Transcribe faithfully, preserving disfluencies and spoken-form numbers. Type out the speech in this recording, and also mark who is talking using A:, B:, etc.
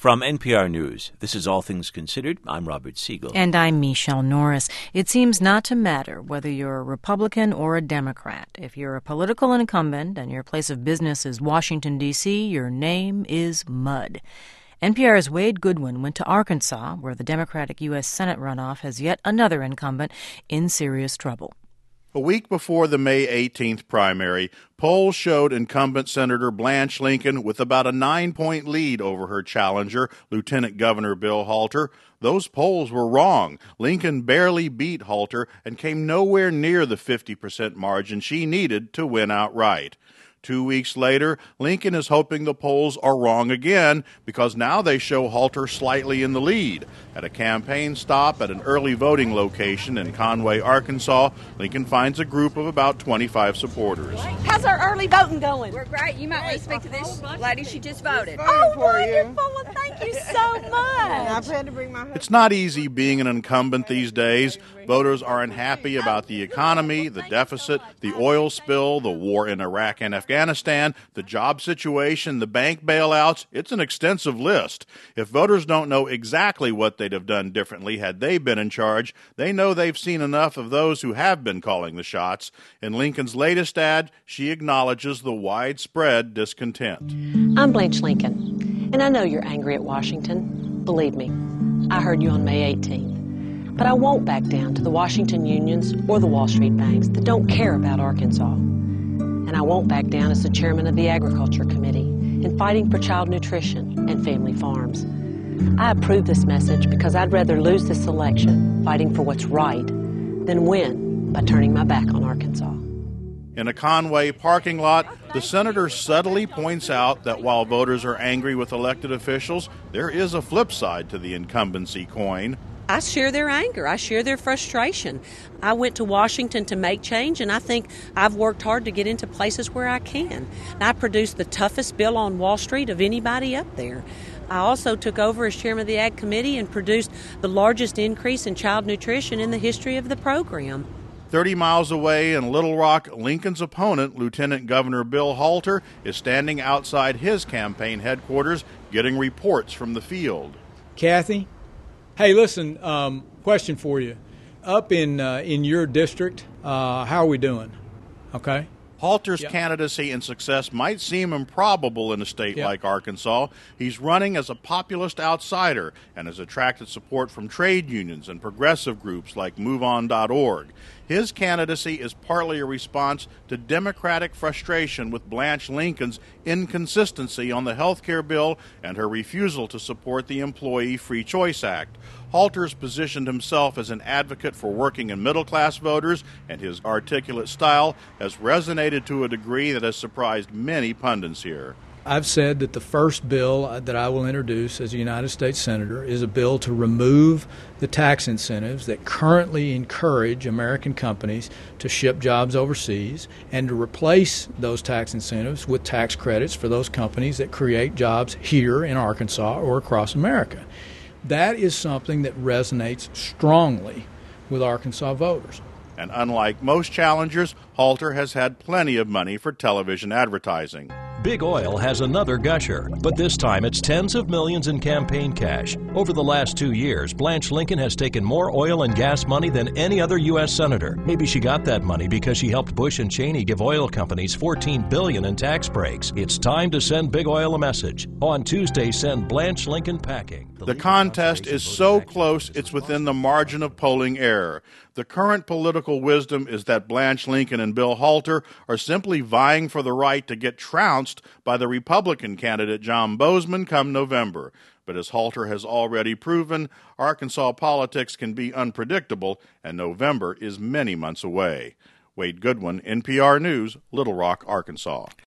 A: From N P R News, this is All Things Considered. I'm Robert Siegel.
B: And I'm Michelle Norris. It seems not to matter whether you're a Republican or a Democrat. If you're a political incumbent and your place of business is Washington, D C, your name is mud. N P R's Wade Goodwin went to Arkansas, where the Democratic U S Senate runoff has yet another incumbent in serious trouble.
C: A week before the May eighteenth primary, polls showed incumbent Senator Blanche Lincoln with about a nine-point lead over her challenger, Lieutenant Governor Bill Halter. Those polls were wrong. Lincoln barely beat Halter and came nowhere near the fifty percent margin she needed to win outright. Two weeks later, Lincoln is hoping the polls are wrong again because now they show Halter slightly in the lead. At a campaign stop at an early voting location in Conway, Arkansas, Lincoln finds a group of about twenty-five supporters.
D: How's our early voting going?
E: We're great. You might want to speak to this lady. She just voted.
D: Oh, wonderful. Well, thank you so much.
C: It's not easy being an incumbent these days. Voters are unhappy about the economy, the deficit, the oil spill, the war in Iraq and Afghanistan, the job situation, the bank bailouts. It's an extensive list. If voters don't know exactly what they'd have done differently had they been in charge, they know they've seen enough of those who have been calling the shots. In Lincoln's latest ad, she acknowledges the widespread discontent.
F: I'm Blanche Lincoln, and I know you're angry at Washington. Believe me, I heard you on May eighteenth. But I won't back down to the Washington unions or the Wall Street banks that don't care about Arkansas. And I won't back down as the chairman of the Agriculture Committee in fighting for child nutrition and family farms. I approve this message because I'd rather lose this election fighting for what's right than win by turning my back on Arkansas.
C: In a Conway parking lot, the senator subtly points out that while voters are angry with elected officials, there is a flip side to the incumbency coin.
F: I share their anger. I share their frustration. I went to Washington to make change, and I think I've worked hard to get into places where I can. And I produced the toughest bill on Wall Street of anybody up there. I also took over as chairman of the Ag Committee and produced the largest increase in child nutrition in the history of the program.
C: Thirty miles away in Little Rock, Lincoln's opponent, Lieutenant Governor Bill Halter, is standing outside his campaign headquarters getting reports from the field.
G: Kathy? Hey, listen, um, question for you. Up in uh, in your district, uh, how are we doing? Okay.
C: Halter's
G: yep.
C: candidacy and success might seem improbable in a state
G: yep.
C: like Arkansas. He's running as a populist outsider and has attracted support from trade unions and progressive groups like move on dot org. His candidacy is partly a response to Democratic frustration with Blanche Lincoln's inconsistency on the health care bill and her refusal to support the Employee Free Choice Act. Halter's positioned himself as an advocate for working and middle-class voters, and his articulate style has resonated to a degree that has surprised many pundits here.
G: I've said that the first bill that I will introduce as a United States Senator is a bill to remove the tax incentives that currently encourage American companies to ship jobs overseas and to replace those tax incentives with tax credits for those companies that create jobs here in Arkansas or across America. That is something that resonates strongly with Arkansas voters.
C: And unlike most challengers, Halter has had plenty of money for television advertising.
H: Big Oil has another gusher, but this time it's tens of millions in campaign cash. Over the last two years, Blanche Lincoln has taken more oil and gas money than any other U S senator. Maybe she got that money because she helped Bush and Cheney give oil companies fourteen billion dollars in tax breaks. It's time to send Big Oil a message. On Tuesday, send Blanche Lincoln packing.
C: The contest is so close it's within the margin of polling error. The current political wisdom is that Blanche Lincoln and Bill Halter are simply vying for the right to get trounced by the Republican candidate John Bozeman come November. But as Halter has already proven, Arkansas politics can be unpredictable, and November is many months away. Wade Goodwin, N P R News, Little Rock, Arkansas.